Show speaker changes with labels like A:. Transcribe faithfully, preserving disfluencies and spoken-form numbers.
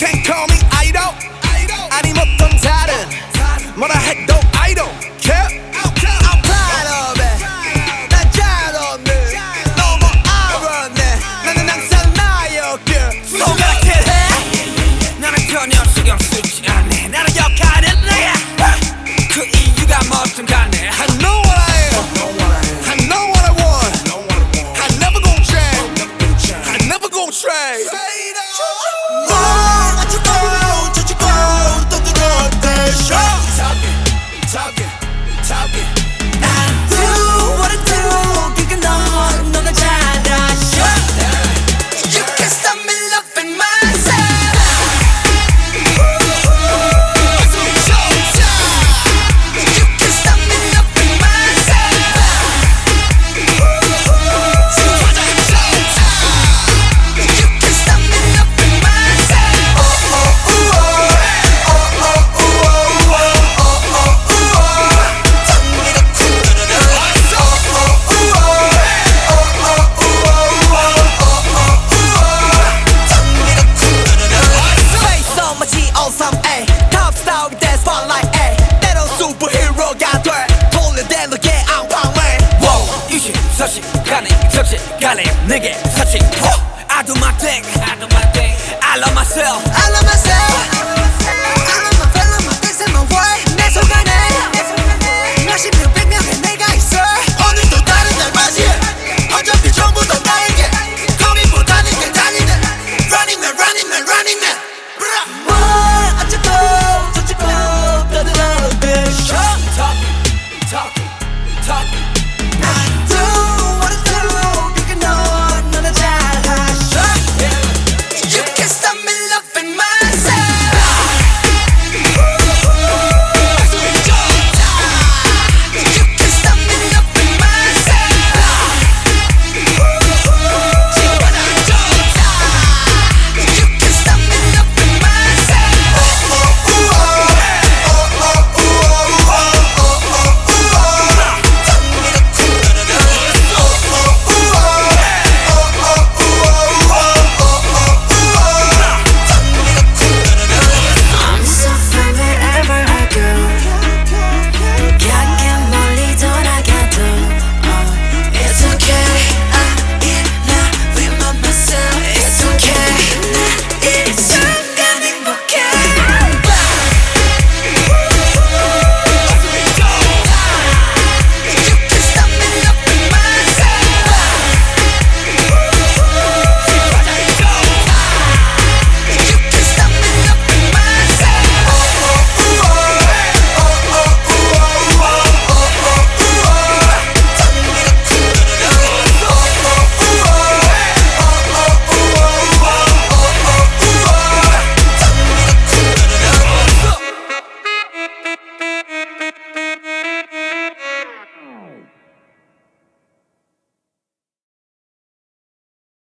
A: can't call me idol. 아님 어떤 다른 뭐라 해도 I don't care. I'm proud of it. 난 잘 없네. 너무 알았네. 나는 항상 나였길. 손가락질 해.
B: 나는 전혀 신경 쓰지 않네. 나는 역할은 내야. 그 이유가 뭐든 간에
A: I know what I am. I know what I want. I never gon' change. I never gon' trade. 뭘 어쩌고 저쩌고 또 들어대 show. Talking, talking.
B: I do what I do. 그게 넌 너가 잘 아셔.
A: You can't stop me loving myself. You can't stop me loving myself. You can't stop me loving myself. Oh oh ooh oh, oh oh ooh oh, oh oh ooh oh. 장미가 쿨르르르. Oh oh ooh oh, oh oh ooh oh, oh oh ooh oh. 장미가 쿨르르르. Face on my G O 삼 A Top star with that spotlight A 때론 슈퍼히어로가 돼 돌려대 너의 앙팡맨.
B: 이십사시 간에 접시 간에 내게 사치. I do my thing. I do my thing. I love myself.
A: I love myself. I love my fella, my things and my way. 내 속안에 몇십 명, 백 명의 내가 있어. 오늘도 다른 날 맞이해. 어차피 전부 다 나에게. 고민보다는 게 달리네. Running man, running man, running man.